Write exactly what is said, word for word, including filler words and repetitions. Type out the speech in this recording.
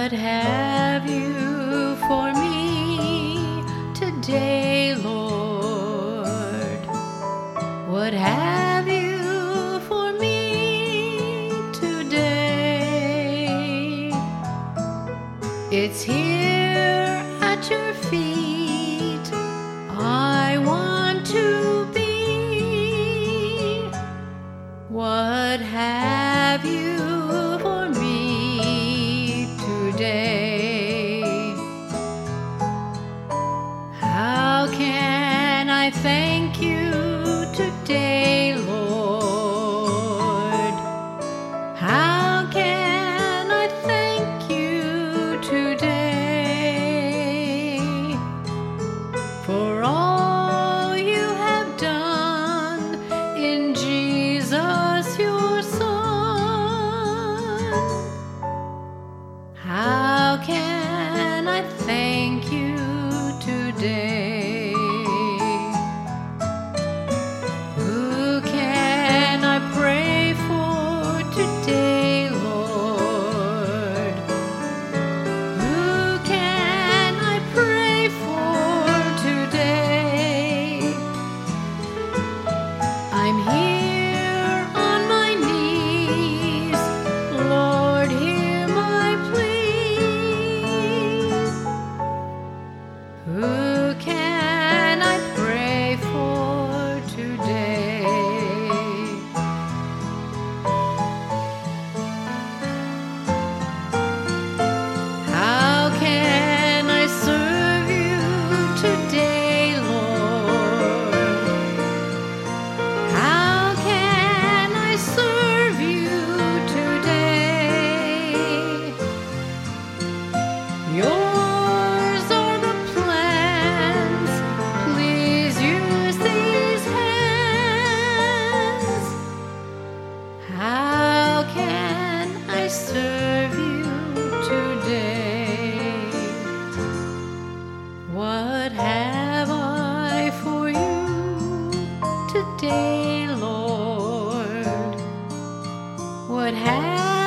What have you for me today, Lord? What have you for me today? It's here at your feet I want to be. What have you for me today? How can I thank you today, Lord? How can I thank you today for all you have done in Jesus your Son? How can I thank you today? Who can I pray for today, Lord? Who can I pray for today? I'm here on my knees, Lord, hear my plea. Who can I pray for today? How can I serve you today, Lord? How can I serve you today? Yours are the plans, please use these hands. How can I serve you today? What have I for you today, Lord? What have